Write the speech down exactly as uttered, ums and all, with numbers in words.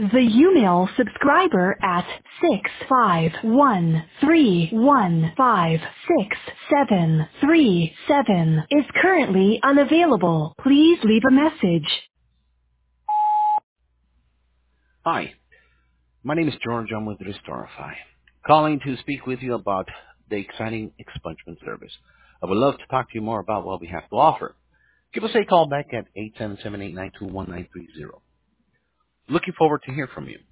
The Umail subscriber at six five one three one five six seven three seven is currently unavailable. Please leave a message. Hi, my name is George. I'm with Restorify, calling to speak with you about the exciting expungement service. I would love to talk to you more about what we have to offer. Give us a call back at eight seven seven, eight nine two, one nine three zero. Looking forward to hear from you.